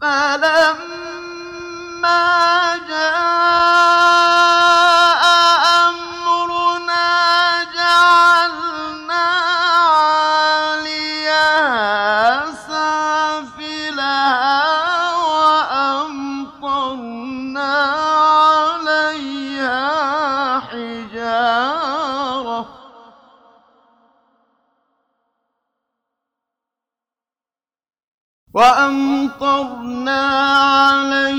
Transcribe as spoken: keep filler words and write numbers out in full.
فَلَمَّا جَاءَ أَمْرُنَا جَعَلْنَا عَالِيَهَا سَافِلَهَا وَأَمْطَرْنَا عَلَيْهَا حِجَارَةً وَأَمْطَرْنَا